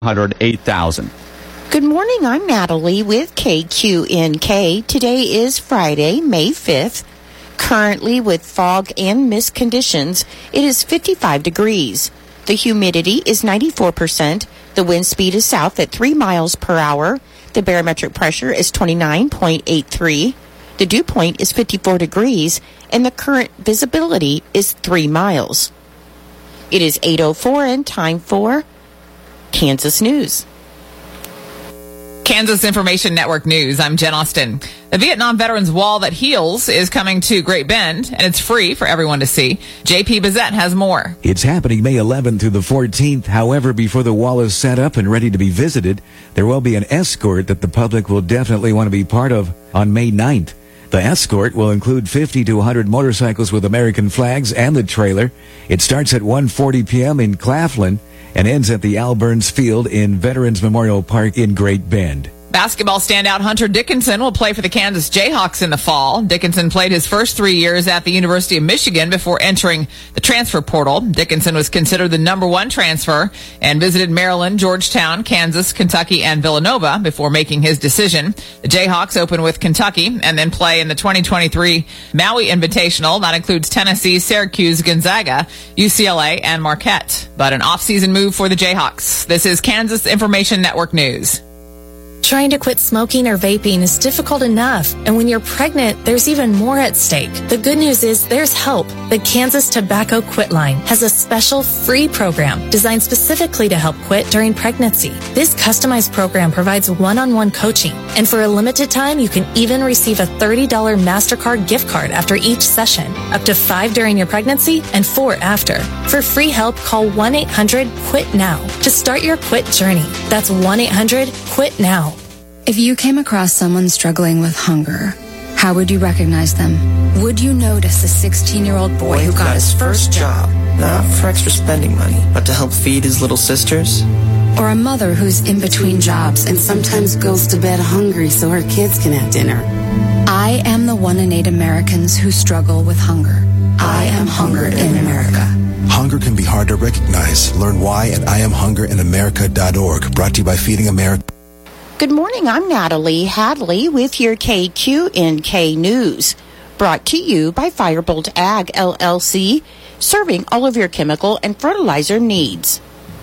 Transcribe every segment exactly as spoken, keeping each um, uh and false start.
hundred eight thousand. Good morning, I'm Natalie with K Q N K. Today is Friday, May fifth. Currently with fog and mist conditions, it is fifty-five degrees. The humidity is ninety-four percent. The wind speed is south at three miles per hour. The barometric pressure is twenty-nine point eight three. The dew point is fifty-four degrees, and the current visibility is three miles. It is eight oh four and time for Kansas News. Kansas Information Network News. I'm Jen Austin. The Vietnam Veterans Wall that heals is coming to Great Bend, and it's free for everyone to see. J P Bazette has more. It's happening May eleventh through the fourteenth. However, before the wall is set up and ready to be visited, there will be an escort that the public will definitely want to be part of on May ninth. The escort will include fifty to one hundred motorcycles with American flags and the trailer. It starts at one forty p.m. in Claflin and ends at the Al Burns Field in Veterans Memorial Park in Great Bend. Basketball standout Hunter Dickinson will play for the Kansas Jayhawks in the fall. Dickinson played his first three years at the University of Michigan before entering the transfer portal. Dickinson was considered the number one transfer and visited Maryland, Georgetown, Kansas, Kentucky, and Villanova before making his decision. The Jayhawks open with Kentucky and then play in the twenty twenty-three Maui Invitational. That includes Tennessee, Syracuse, Gonzaga, U C L A, and Marquette. But an off-season move for the Jayhawks. This is Kansas Information Network News. Trying to quit smoking or vaping is difficult enough, and when you're pregnant, there's even more at stake. The good news is there's help. The Kansas Tobacco Quit Line has a special free program designed specifically to help quit during pregnancy. This customized program provides one-on-one coaching, and for a limited time, you can even receive a thirty dollars MasterCard gift card after each session, up to five during your pregnancy and four after. For free help, call one eight hundred quit now to start your quit journey. That's one eight hundred quit now. If you came across someone struggling with hunger, how would you recognize them? Would you notice a sixteen-year-old boy who got his first job, not for extra spending money, but to help feed his little sisters? Or a mother who's in between jobs and sometimes goes to bed hungry so her kids can have dinner? I am the one in eight Americans who struggle with hunger. I am Hunger in America. Hunger can be hard to recognize. Learn why at I am hunger in america dot org. Brought to you by Feeding America. Good morning, I'm Natalie Hadley with your K Q N K News. Brought to you by Firebolt Ag, L L C, serving all of your chemical and fertilizer needs.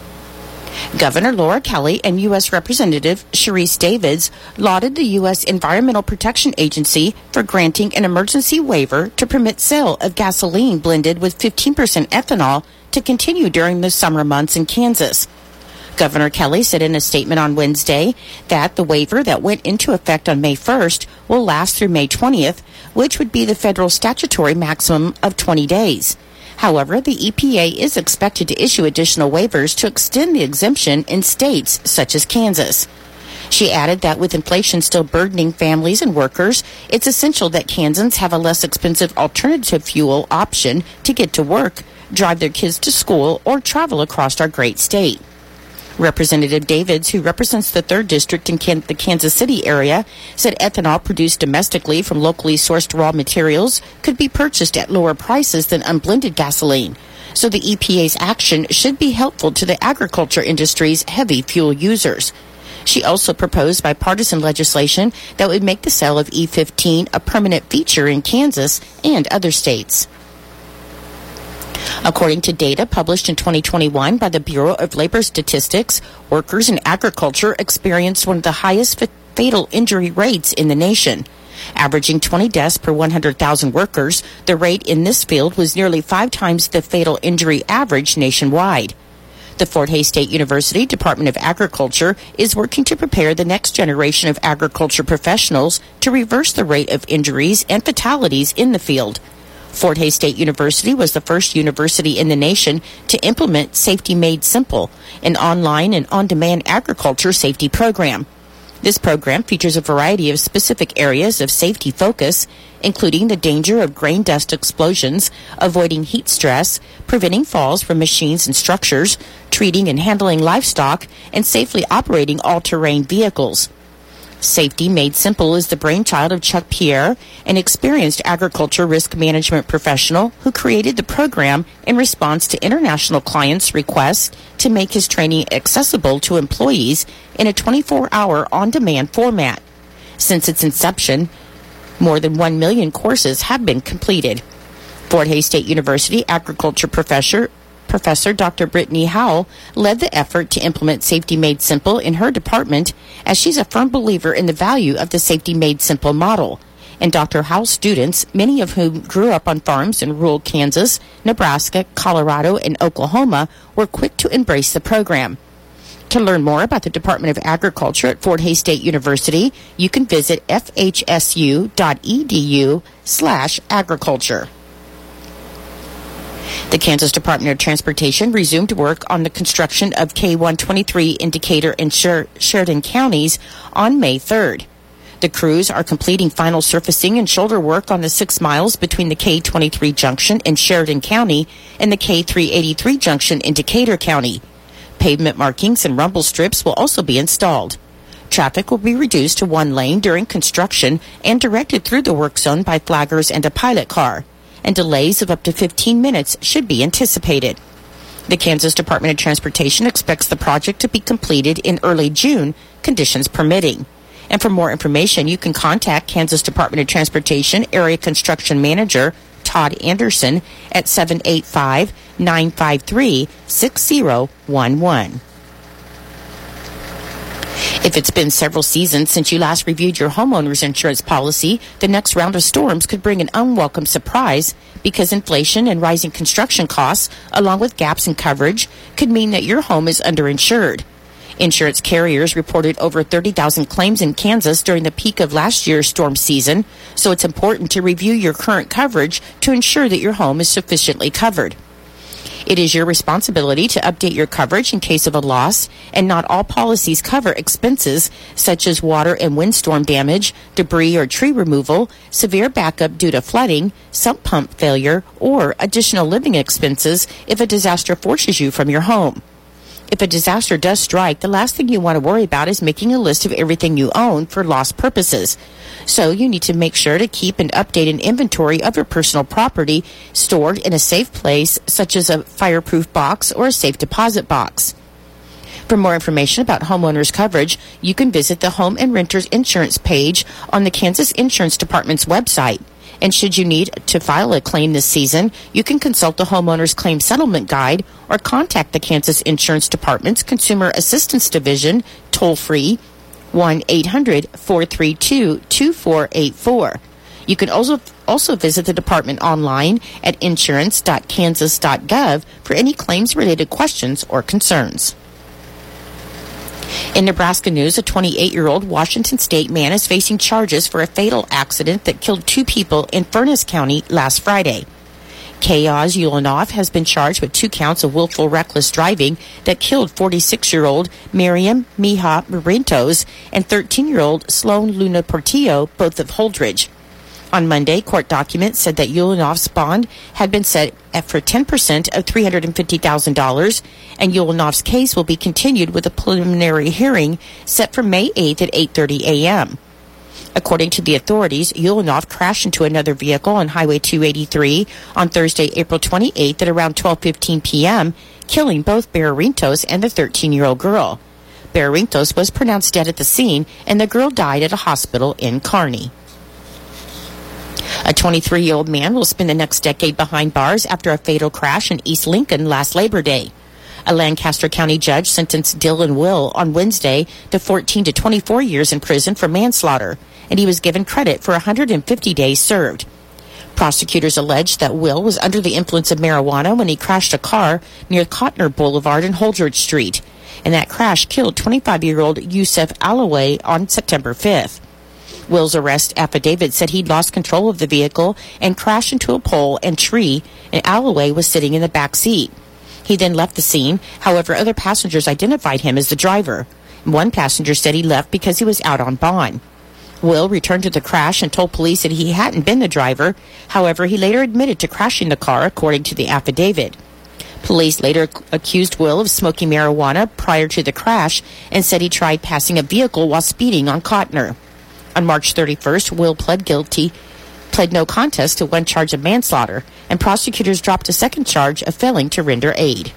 Governor Laura Kelly and U S Representative Sharice Davids lauded the U S Environmental Protection Agency for granting an emergency waiver to permit sale of gasoline blended with fifteen percent ethanol to continue during the summer months in Kansas. Governor Kelly said in a statement on Wednesday that the waiver that went into effect on May first will last through May twentieth, which would be the federal statutory maximum of twenty days. However, the E P A is expected to issue additional waivers to extend the exemption in states such as Kansas. She added that with inflation still burdening families and workers, it's essential that Kansans have a less expensive alternative fuel option to get to work, drive their kids to school, or travel across our great state. Representative Davids, who represents the third District in Can- the Kansas City area, said ethanol produced domestically from locally sourced raw materials could be purchased at lower prices than unblended gasoline. So the E P A's action should be helpful to the agriculture industry's heavy fuel users. She also proposed bipartisan legislation that would make the sale of E fifteen a permanent feature in Kansas and other states. According to data published in twenty twenty-one by the Bureau of Labor Statistics, workers in agriculture experienced one of the highest fa- fatal injury rates in the nation. Averaging twenty deaths per one hundred thousand workers, the rate in this field was nearly five times the fatal injury average nationwide. The Fort Hays State University Department of Agriculture is working to prepare the next generation of agriculture professionals to reverse the rate of injuries and fatalities in the field. Fort Hays State University was the first university in the nation to implement Safety Made Simple, an online and on-demand agriculture safety program. This program features a variety of specific areas of safety focus, including the danger of grain dust explosions, avoiding heat stress, preventing falls from machines and structures, treating and handling livestock, and safely operating all-terrain vehicles. Safety Made Simple is the brainchild of Chuck Pierre, an experienced agriculture risk management professional who created the program in response to international clients' requests to make his training accessible to employees in a twenty-four hour on-demand format. Since its inception, more than one million courses have been completed. Fort Hays State University agriculture professor Professor Doctor Brittany Howell led the effort to implement Safety Made Simple in her department, as she's a firm believer in the value of the Safety Made Simple model. And Doctor Howell's students, many of whom grew up on farms in rural Kansas, Nebraska, Colorado, and Oklahoma, were quick to embrace the program. To learn more about the Department of Agriculture at Fort Hays State University, you can visit f h s u dot e d u slash agriculture. The Kansas Department of Transportation resumed work on the construction of K one twenty-three in Decatur and Sher- Sheridan counties on May third. The crews are completing final surfacing and shoulder work on the six miles between the K twenty-three junction in Sheridan County and the K three eighty-three junction in Decatur County. Pavement markings and rumble strips will also be installed. Traffic will be reduced to one lane during construction and directed through the work zone by flaggers and a pilot car, and delays of up to fifteen minutes should be anticipated. The Kansas Department of Transportation expects the project to be completed in early June, conditions permitting. And for more information, you can contact Kansas Department of Transportation Area Construction Manager Todd Anderson at seven eight five, nine five three, six zero one one. If it's been several seasons since you last reviewed your homeowner's insurance policy, the next round of storms could bring an unwelcome surprise, because inflation and rising construction costs, along with gaps in coverage, could mean that your home is underinsured. Insurance carriers reported over thirty thousand claims in Kansas during the peak of last year's storm season, so it's important to review your current coverage to ensure that your home is sufficiently covered. It is your responsibility to update your coverage in case of a loss, and not all policies cover expenses such as water and windstorm damage, debris or tree removal, severe backup due to flooding, sump pump failure, or additional living expenses if a disaster forces you from your home. If a disaster does strike, the last thing you want to worry about is making a list of everything you own for loss purposes. So you need to make sure to keep and update an inventory of your personal property stored in a safe place, such as a fireproof box or a safe deposit box. For more information about homeowners coverage, you can visit the Home and Renters Insurance page on the Kansas Insurance Department's website. And should you need to file a claim this season, you can consult the Homeowners Claim Settlement Guide or contact the Kansas Insurance Department's Consumer Assistance Division toll-free one eight hundred, four three two, two four eight four. You can also also visit the department online at insurance dot kansas dot gov for any claims-related questions or concerns. In Nebraska news, a twenty-eight-year-old Washington State man is facing charges for a fatal accident that killed two people in Furnace County last Friday. Kayaz Ulanov has been charged with two counts of willful reckless driving that killed forty-six-year-old Miriam Mija Marintos and thirteen-year-old Sloan Luna Portillo, both of Holdridge. On Monday, court documents said that Ulanov's bond had been set at for ten percent of three hundred fifty thousand dollars, and Ulanov's case will be continued with a preliminary hearing set for May eighth at eight thirty a.m. According to the authorities, Ulanov crashed into another vehicle on Highway two eighty-three on Thursday, April twenty-eighth at around twelve fifteen p.m., killing both Barrintos and the thirteen-year-old girl. Barrintos was pronounced dead at the scene, and the girl died at a hospital in Kearney. A twenty-three-year-old man will spend the next decade behind bars after a fatal crash in East Lincoln last Labor Day. A Lancaster County judge sentenced Dylan Will on Wednesday to fourteen to twenty-four years in prison for manslaughter, and he was given credit for one hundred fifty days served. Prosecutors alleged that Will was under the influence of marijuana when he crashed a car near Cotner Boulevard and Holdridge Street, and that crash killed twenty-five-year-old Yusef Alloway on September fifth. Will's arrest affidavit said he'd lost control of the vehicle and crashed into a pole and tree, and Alloway was sitting in the back seat. He then left the scene. However, other passengers identified him as the driver. One passenger said he left because he was out on bond. Will returned to the crash and told police that he hadn't been the driver. However, he later admitted to crashing the car, according to the affidavit. Police later accused Will of smoking marijuana prior to the crash and said he tried passing a vehicle while speeding on Cotner. On March thirty-first, Will pled guilty, pled no contest to one charge of manslaughter, and prosecutors dropped a second charge of failing to render aid.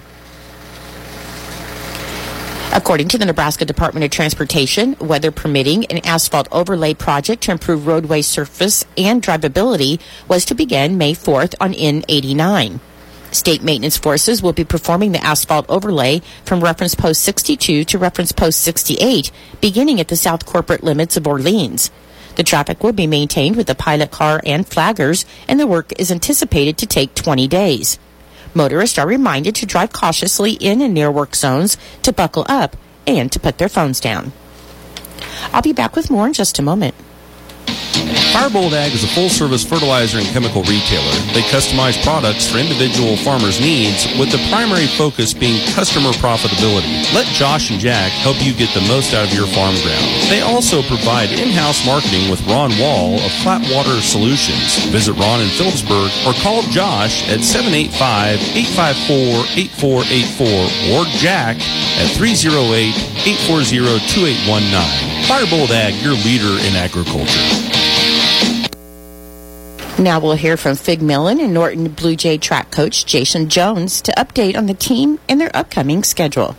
According to the Nebraska Department of Transportation, weather permitting, an asphalt overlay project to improve roadway surface and drivability was to begin May fourth on N eighty-nine. State maintenance forces will be performing the asphalt overlay from reference post sixty-two to reference post sixty-eight, beginning at the south corporate limits of Orleans. The traffic will be maintained with a pilot car and flaggers, and the work is anticipated to take twenty days. Motorists are reminded to drive cautiously in and near work zones, to buckle up, and to put their phones down. I'll be back with more in just a moment. Firebolt Ag is a full-service fertilizer and chemical retailer. They customize products for individual farmers' needs, with the primary focus being customer profitability. Let Josh and Jack help you get the most out of your farm ground. They also provide in-house marketing with Ron Wall of Flatwater Solutions. Visit Ron in Phillipsburg or call Josh at seven eight five, eight five four, eight four eight four or Jack at three oh eight, eight four zero, two eight one nine. Firebolt Ag, your leader in agriculture. Now we'll hear from Fig Millen and Norton Blue Jay track coach Jason Jones to update on the team and their upcoming schedule.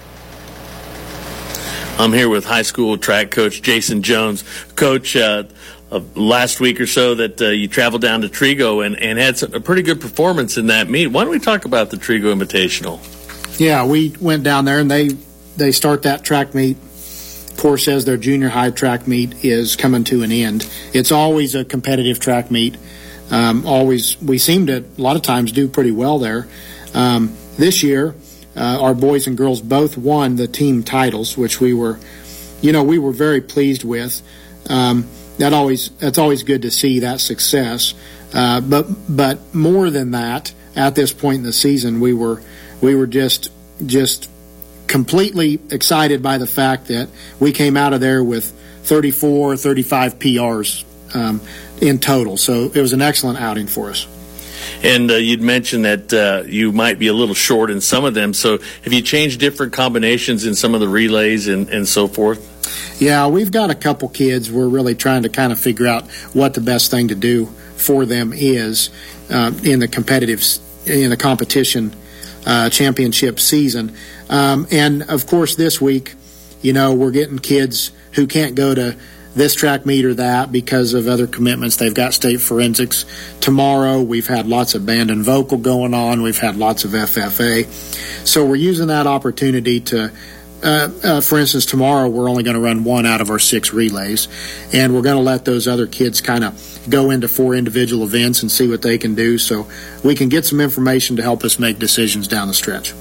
I'm here with high school track coach Jason Jones. Coach, uh, uh, last week or so that uh, you traveled down to Trigo and, and had some, a pretty good performance in that meet. Why don't we talk about the Trigo Invitational? Yeah, we went down there and they, they start that track meet. Of course, as their junior high track meet is coming to an end. It's always a competitive track meet. Um, always, we seem to, a lot of times, do pretty well there. Um, this year, uh, our boys and girls both won the team titles, which we were, you know, we were very pleased with. Um, that always, that's always good to see that success. Uh, but, but more than that, at this point in the season, we were, we were just, just completely excited by the fact that we came out of there with thirty-four, thirty-five P Rs um, in total. So it was an excellent outing for us. And uh, you'd mentioned that uh, you might be a little short in some of them. So have you changed different combinations in some of the relays and, and so forth? Yeah, we've got a couple kids. We're really trying to kind of figure out what the best thing to do for them is uh, in the competitive, in the competition uh, championship season. Um, and, of course, this week, you know, we're getting kids who can't go to this track meet or that because of other commitments. They've got state forensics. Tomorrow, we've had lots of band and vocal going on. We've had lots of F F A. So we're using that opportunity to, uh, uh, for instance, tomorrow we're only going to run one out of our six relays. And we're going to let those other kids kind of go into four individual events and see what they can do so we can get some information to help us make decisions down the stretch.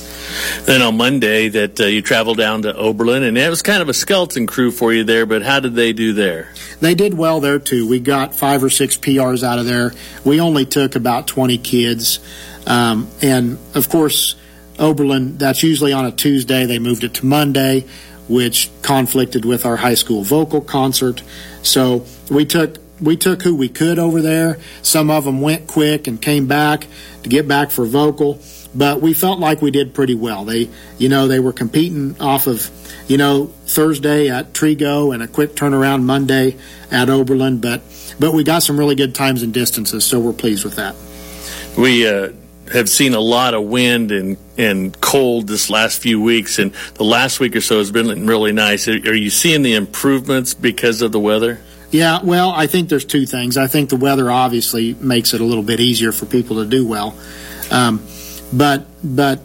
Then on Monday that uh, you traveled down to Oberlin, and it was kind of a skeleton crew for you there, but how did they do there? They did well there, too. We got five or six P Rs out of there. We only took about twenty kids. Um, and, of course, Oberlin, that's usually on a Tuesday. They moved it to Monday, which conflicted with our high school vocal concert. So we took we took who we could over there. Some of them went quick and came back to get back for vocal. But we felt like we did pretty well. They, you know, they were competing off of, you know, Thursday at Trigo and a quick turnaround Monday at Oberlin. But, but we got some really good times and distances, so we're pleased with that. We uh, have seen a lot of wind and, and cold this last few weeks, and the last week or so has been really nice. Are, are you seeing the improvements because of the weather? Yeah, well, I think there's two things. I think the weather obviously makes it a little bit easier for people to do well. Um, But, but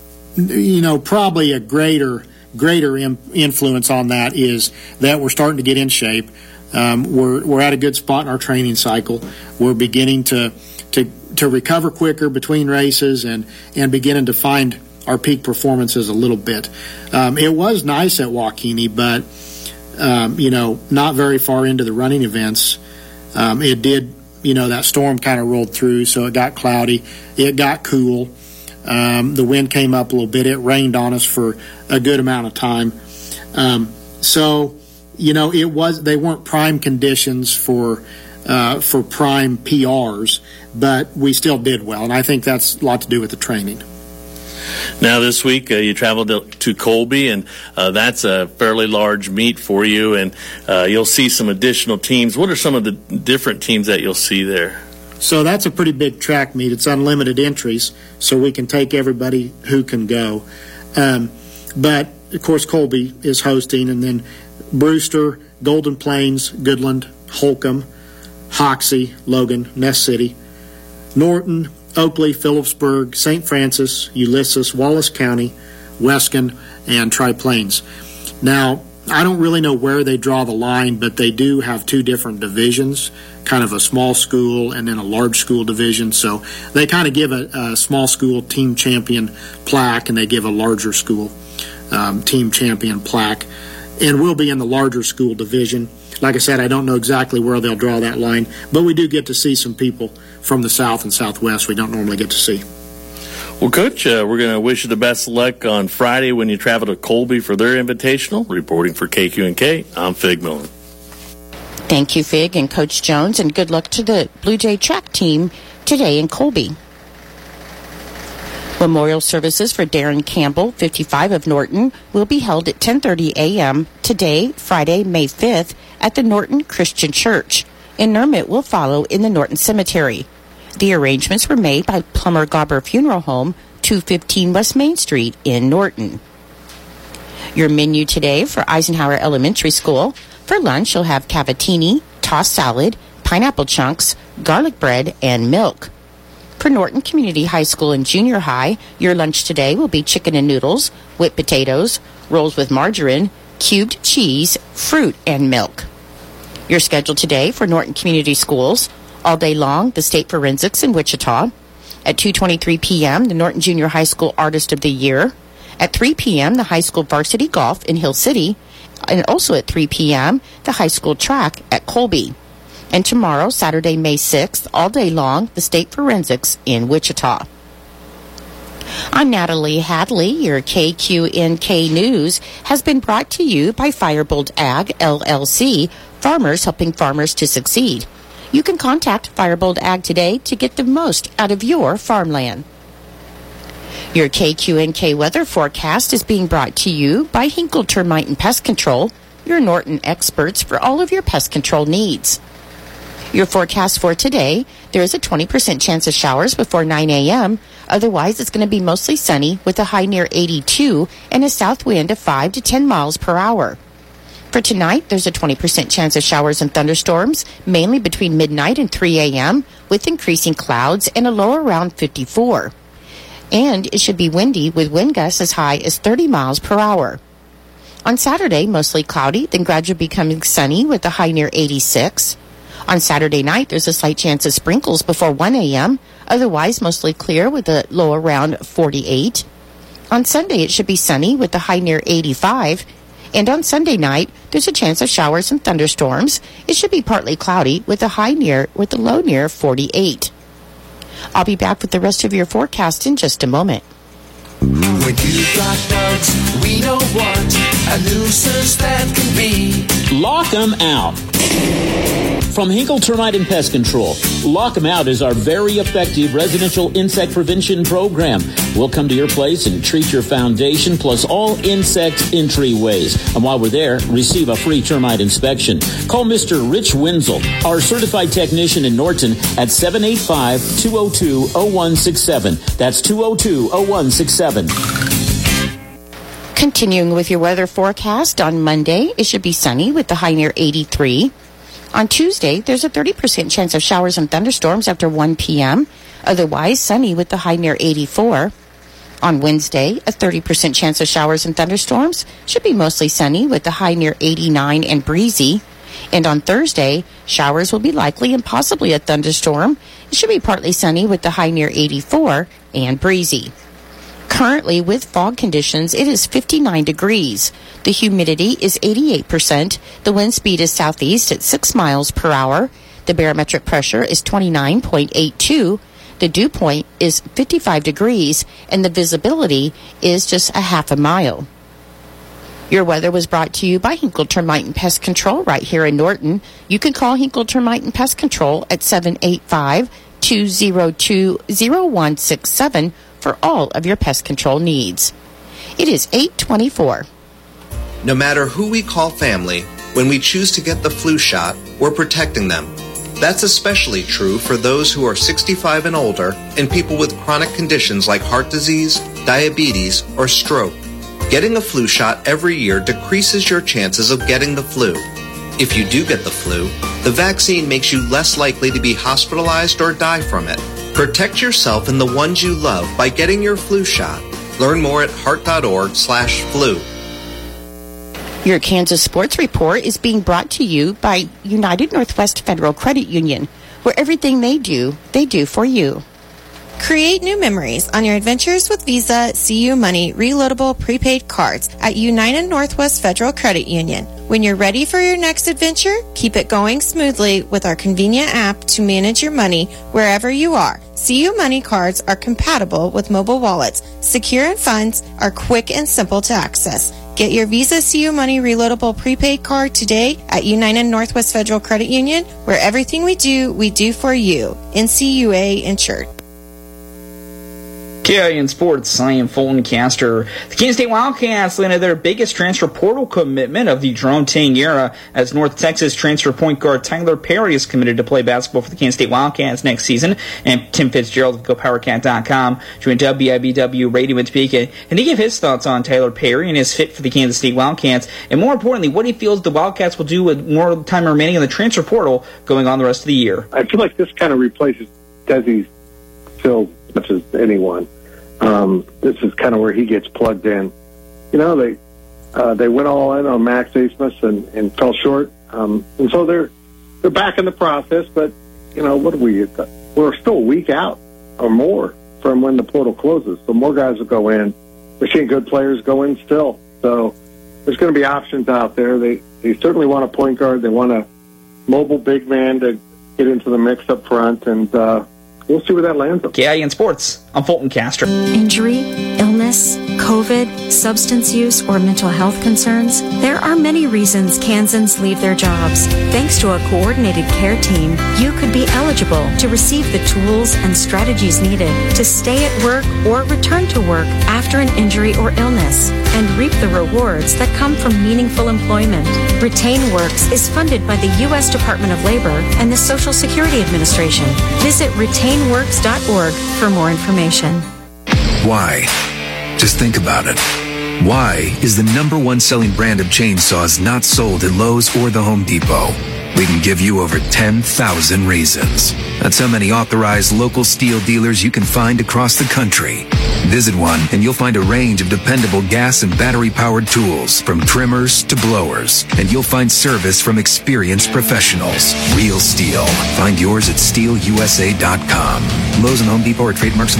you know, probably a greater greater in, influence on that is that we're starting to get in shape. Um, we're we're at a good spot in our training cycle. We're beginning to to to recover quicker between races and and beginning to find our peak performances a little bit. Um, it was nice at Waukene, but um, you know, not very far into the running events, um, it did. You know, that storm kind of rolled through, so it got cloudy. It got cool. Um, the wind came up a little bit. It rained on us for a good amount of time. Um, so, you know, it was they weren't prime conditions for uh, for prime P Rs, but we still did well, and I think that's a lot to do with the training. Now, this week, uh, you traveled to, to Colby, and uh, that's a fairly large meet for you, and uh, you'll see some additional teams. What are some of the different teams that you'll see there? So that's a pretty big track meet. It's unlimited entries, so we can take everybody who can go. Um, but, of course, Colby is hosting, and then Brewster, Golden Plains, Goodland, Holcomb, Hoxie, Logan, Ness City, Norton, Oakley, Phillipsburg, Saint Francis, Ulysses, Wallace County, Weston, and Tri-Plains. Now, I don't really know where they draw the line, but they do have two different divisions, kind of a small school and then a large school division. So they kind of give a, a small school team champion plaque, and they give a larger school um, team champion plaque. And we'll be in the larger school division. Like I said, I don't know exactly where they'll draw that line, but we do get to see some people from the South and Southwest we don't normally get to see. Well, Coach, uh, we're going to wish you the best of luck on Friday when you travel to Colby for their invitational. Reporting for K Q and K, I'm Fig Millen. Thank you, Fig and Coach Jones, and good luck to the Blue Jay track team today in Colby. Memorial services for Darren Campbell, fifty-five, of Norton, will be held at ten thirty a.m. today, Friday, May fifth, at the Norton Christian Church. Interment will follow in the Norton Cemetery. The arrangements were made by Plummer Gobber Funeral Home, two fifteen West Main Street in Norton. Your menu today for Eisenhower Elementary School. For lunch, you'll have cavatini, tossed salad, pineapple chunks, garlic bread, and milk. For Norton Community High School and Junior High, your lunch today will be chicken and noodles, whipped potatoes, rolls with margarine, cubed cheese, fruit, and milk. Your schedule today for Norton Community Schools. All day long, the State Forensics in Wichita. At two twenty-three p.m., the Norton Junior High School Artist of the Year. At three p.m., the High School Varsity Golf in Hill City. And also at three p.m., the High School Track at Colby. And tomorrow, Saturday, May sixth, all day long, the State Forensics in Wichita. I'm Natalie Hadley. Your K Q N K News has been brought to you by Firebolt Ag, L L C, farmers helping farmers to succeed. You can contact Firebolt Ag today to get the most out of your farmland. Your K Q N K weather forecast is being brought to you by Hinkle Termite and Pest Control, your Norton experts for all of your pest control needs. Your forecast for today, there is a twenty percent chance of showers before nine a.m. Otherwise, it's going to be mostly sunny with a high near eighty-two and a south wind of five to ten miles per hour. For tonight, there's a twenty percent chance of showers and thunderstorms, mainly between midnight and three a.m., with increasing clouds and a low around fifty-four. And it should be windy with wind gusts as high as thirty miles per hour. On Saturday, mostly cloudy, then gradually becoming sunny with a high near eighty-six. On Saturday night, there's a slight chance of sprinkles before one a.m., otherwise mostly clear with a low around forty-eight. On Sunday, it should be sunny with a high near eighty-five. And on Sunday night, there's a chance of showers and thunderstorms. It should be partly cloudy with a high near, with a low near forty-eight. I'll be back with the rest of your forecast in just a moment. When you've got bugs, we know what a nuisance that can be. Lock 'em out. From Hinkle Termite and Pest Control, Lock 'em Out is our very effective residential insect prevention program. We'll come to your place and treat your foundation plus all insect entryways. And while we're there, receive a free termite inspection. Call Mister Rich Wenzel, our certified technician in Norton, at seven eight five, two oh two, oh one six seven. That's two oh two, oh one six seven. Continuing with your weather forecast, on Monday, it should be sunny with the high near eighty-three. On Tuesday, there's a thirty percent chance of showers and thunderstorms after one p.m., otherwise sunny with the high near eighty-four. On Wednesday, a thirty percent chance of showers and thunderstorms, should be mostly sunny with the high near eighty-nine and breezy. And on Thursday, showers will be likely and possibly a thunderstorm. It should be partly sunny with the high near eighty-four and breezy. Currently, with fog conditions, it is fifty-nine degrees. The humidity is eighty-eight percent. The wind speed is southeast at six miles per hour. The barometric pressure is twenty-nine point eight two. The dew point is fifty-five degrees, and the visibility is just a half a mile. Your weather was brought to you by Hinkle Termite and Pest Control right here in Norton. You can call Hinkle Termite and Pest Control at seven eight five, two oh two, oh one six seven for all of your pest control needs. It is eight twenty-four. No matter who we call family, when we choose to get the flu shot, we're protecting them. That's especially true for those who are sixty-five and older and people with chronic conditions like heart disease, diabetes, or stroke. Getting a flu shot every year decreases your chances of getting the flu. If you do get the flu, the vaccine makes you less likely to be hospitalized or die from it. Protect yourself and the ones you love by getting your flu shot. Learn more at heart.org slash flu. Your Kansas Sports Report is being brought to you by United Northwest Federal Credit Union, where everything they do, they do for you. Create new memories on your adventures with Visa C U Money reloadable prepaid cards at United Northwest Federal Credit Union. When you're ready for your next adventure, keep it going smoothly with our convenient app to manage your money wherever you are. C U Money cards are compatible with mobile wallets, secure and funds are quick and simple to access. Get your Visa C U Money reloadable prepaid card today at United Northwest Federal Credit Union, where everything we do, we do for you. N C U A insured. K I N Sports, I am Fulton Caster. The Kansas State Wildcats landed their biggest transfer portal commitment of the Jerome Tang era as North Texas transfer point guard Tyler Perry is committed to play basketball for the Kansas State Wildcats next season. And Tim Fitzgerald of Go Power Cat dot com joined W I B W Radio in Topeka, and he gave his thoughts on Tyler Perry and his fit for the Kansas State Wildcats, and more importantly, what he feels the Wildcats will do with more time remaining in the transfer portal going on the rest of the year. I feel like this kind of replaces Desi's Phil as much as anyone. Um, this is kind of where he gets plugged in. You know, they uh, they went all in on Max Asmus and, and fell short, um, and so they're they're back in the process. But you know, what do we? We're still a week out or more from when the portal closes, so more guys will go in. We're seeing good players go in still, so there's going to be options out there. They they certainly want a point guard. They want a mobile big man to get into the mix up front, and uh, we'll see where that lands them. K I N Sports, I'm Fulton Castro. Injury, illness, COVID, substance use, or mental health concerns. There are many reasons Kansans leave their jobs. Thanks to a coordinated care team, you could be eligible to receive the tools and strategies needed to stay at work or return to work after an injury or illness and reap the rewards that come from meaningful employment. RetainWorks is funded by the U S Department of Labor and the Social Security Administration. Visit retain works dot org for more information. Why? Just think about it. Why is the number one selling brand of chainsaws not sold at Lowe's or the Home Depot? We can give you over ten thousand reasons. That's how many authorized local steel dealers you can find across the country. Visit one and you'll find a range of dependable gas and battery-powered tools, from trimmers to blowers. And you'll find service from experienced professionals. Real steel. Find yours at steel u s a dot com. Lowe's and Home Depot are trademarks.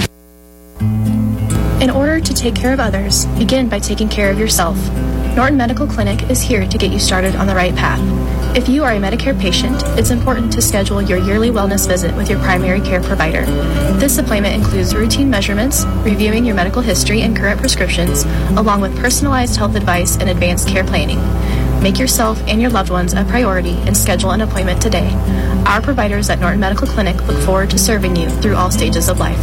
In order to take care of others, begin by taking care of yourself. Norton Medical Clinic is here to get you started on the right path. If you are a Medicare patient, it's important to schedule your yearly wellness visit with your primary care provider. This appointment includes routine measurements, reviewing your medical history and current prescriptions, along with personalized health advice and advanced care planning. Make yourself and your loved ones a priority and schedule an appointment today. Our providers at Norton Medical Clinic look forward to serving you through all stages of life.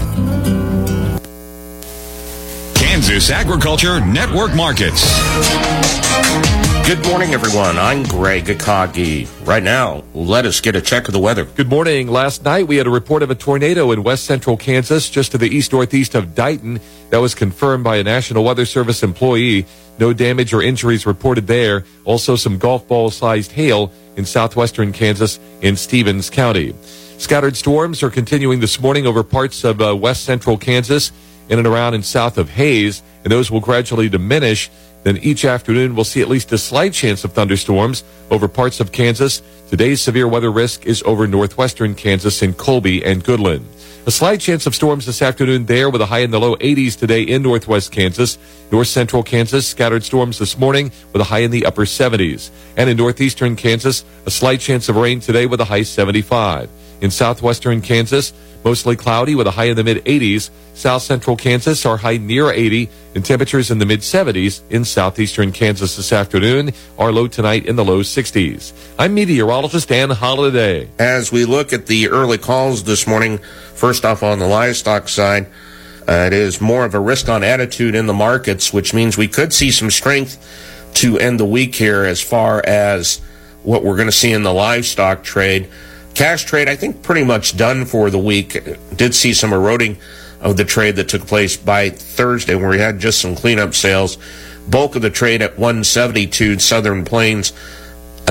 Kansas Agriculture Network Markets. Good morning, everyone. I'm Greg Akagi. Right now, let us get a check of the weather. Good morning. Last night, we had a report of a tornado in west central Kansas, just to the east-northeast of Dighton. That was confirmed by a National Weather Service employee. No damage or injuries reported there. Also, some golf ball-sized hail in southwestern Kansas in Stevens County. Scattered storms are continuing this morning over parts of uh, west central Kansas, in and around and south of Hayes, and those will gradually diminish. Then each afternoon, we'll see at least a slight chance of thunderstorms over parts of Kansas. Today's severe weather risk is over northwestern Kansas in Colby and Goodland. A slight chance of storms this afternoon there, with a high in the low eighties today in northwest Kansas. North central Kansas, scattered storms this morning with a high in the upper seventies. And in northeastern Kansas, a slight chance of rain today with a high seventy-five. In southwestern Kansas, mostly cloudy with a high in the mid-eighties. South central Kansas, our high near eighty, and temperatures in the mid-seventies. In southeastern Kansas this afternoon, our low tonight in the low sixties. I'm meteorologist Dan Holliday. As we look at the early calls this morning, first off on the livestock side, Uh, it is more of a risk-on attitude in the markets, which means we could see some strength to end the week here as far as what we're going to see in the livestock trade. Cash trade, I think, pretty much done for the week. Did see some eroding of the trade that took place by Thursday, where we had just some cleanup sales. Bulk of the trade at one seventy-two. Southern Plains